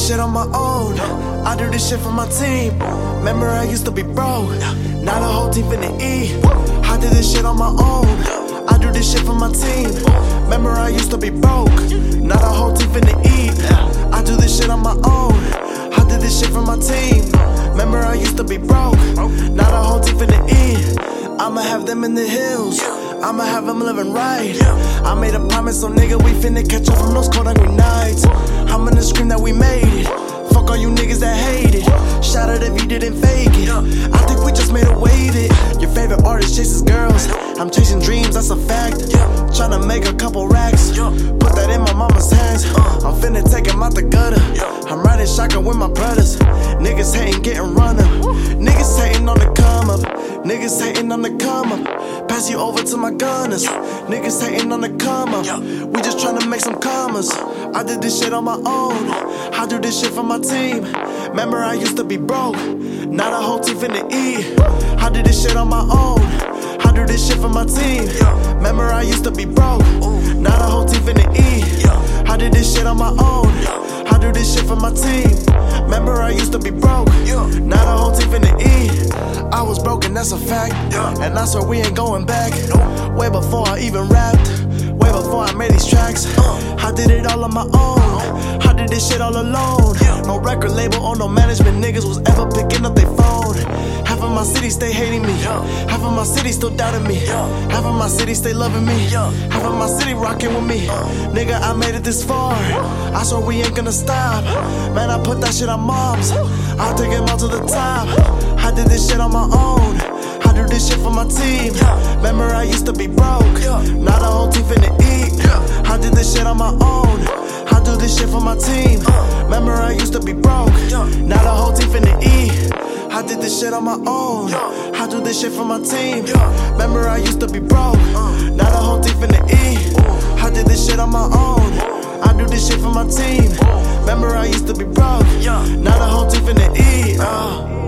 this shit on my own. I do this shit for my team. Remember I used to be broke, now the whole team finna eat. I did this shit on my own. I do this shit for my team. Remember I used to be broke, now the whole team finna eat. I do this shit on my own. I did this shit for my team. Remember I used to be broke, now the whole team finna eat. I'ma have them in the hills, I'ma have them living right. I made a promise, so nigga, we finna catch up from those cold hungry nights. I'm gonna scream that we made it. Fuck all you niggas that hate it. Shout out if you didn't fake it. I think we just made a wave it. Your favorite artist chases girls, I'm chasing dreams, that's a fact. Tryna make a couple racks, put that in my mama's hands. I'm finna take him out the gutter. I'm riding shotgun with my brothers. Niggas hating, getting run up. Niggas hating on the come up. Niggas hating on the come up. Pass you over to my gunners. Niggas hating on the come up. We just tryna make some commas. I did this shit on my own. I do this shit for my team. Remember I used to be broke, now the whole team finna eat. I did this shit on my own. I do this shit for my team. Remember I used to be broke, now the whole team finna eat. I did this shit on my own. I do this shit for my team. Remember I used to be broke, now the whole team finna eat. I was broken, that's a fact, and I swear we ain't going back. Way before I even rapped, way before I made these tracks. I did it all on my own. I did this shit all alone. No record label or no management niggas was ever picking up their phone. Half of my city stay hating me, half of my city still doubting me, half of my city stay loving me, half of my city rocking with me. Nigga, I made it this far, I swear we ain't gonna stop. Man, I put that shit on moms, I'll take him all to the top. I did this shit on my own, I do this shit for my team. Remember I used to be broke, now the whole team finna eat. I did this shit on my own, I do this shit for my team. Remember I used to be broke, now the whole team finna eat. I did this shit on my own, I do this shit for my team. Remember I used to be broke, now the whole team finna eat. I did this shit on my own, I do this shit for my team. Remember I used to be broke, now the whole team finna eat.